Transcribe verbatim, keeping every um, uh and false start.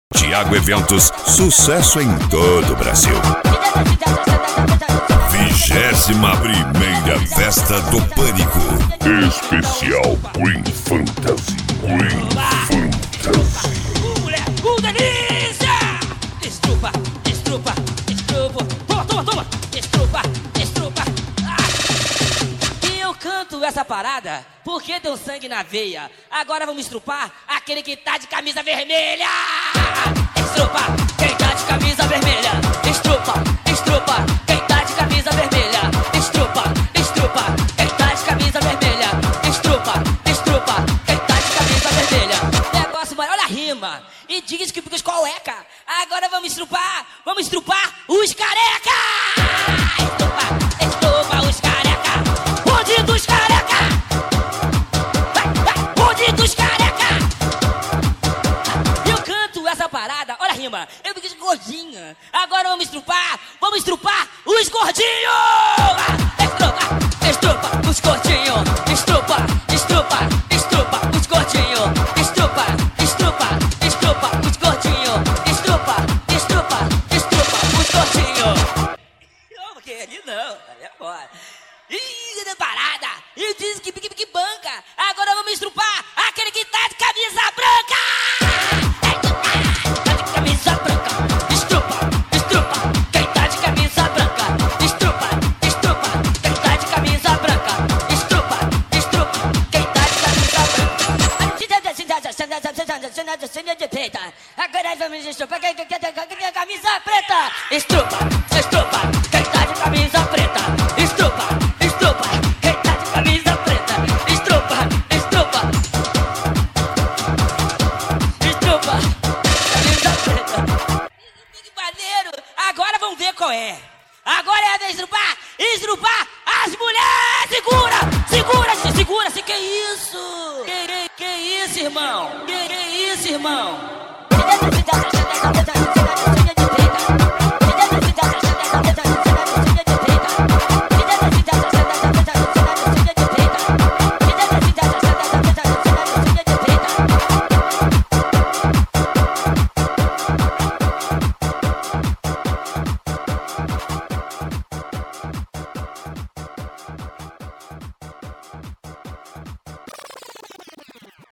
Tiago Eventos, sucesso em todo o Brasil. Vigésima primeira Festa do Pânico. Especial Queen Fantasy. Queen Fantasy. Uh, delícia! Estrupa, estrupa, estrupa. Toma, toma, toma. Estrupa, estrupa. Ah. E eu canto essa parada porque deu sangue na veia. Agora vamos estrupar aquele que tá de camisa vermelha. Estrupa, quem tá de camisa vermelha. Estrupa, estrupa, quem tá de camisa vermelha. Estrupa, estrupa, quem tá de camisa vermelha. Estrupa, estrupa, quem tá de camisa vermelha. Negócio, mano, olha a rima. E diz que fica os cueca. Agora vamos estrupar, vamos estrupar os careca. Estrupa, estrupa os careca. Bonde dos careca. Vai, vai, bonde dos careca. Eu canto essa parada, olha a rima. Eu fico de gordinha. Agora vamos estrupar, vamos estrupar os gordinhos. Estrupa, estrupa os gordinhos. Estrupa, estrupa, estrupa os gordinhos. Estrupa, estrupa, estrupa os gordinhos. Estrupa, estrupa, estrupa os gordinhos. Não, porque ali não, ali é fora. Ih, que parada. E diz que pique pique banca. Agora vamos estrupar aquele que tá de camisa branca. Tá de camisa branca. Estrupa, estrupa, quem tá de camisa branca. Estrupa, estrupa, quem tá de camisa branca. Estrupa, estrupa, quem tá de camisa branca. Agora vamos estrupar quem tá de camisa preta. Estrupa, estrupa, quem tá de camisa preta. Estrupa, estrupa, quem tá de camisa preta. Estrupa, estrupa, estrupa, camisa preta. Que maneiro! Agora vamos ver qual é. Agora é a de estrupar, estrupar as mulheres! Segura, segura-se, segura-se, que isso? Que, que, que isso, irmão? Que, que isso, irmão?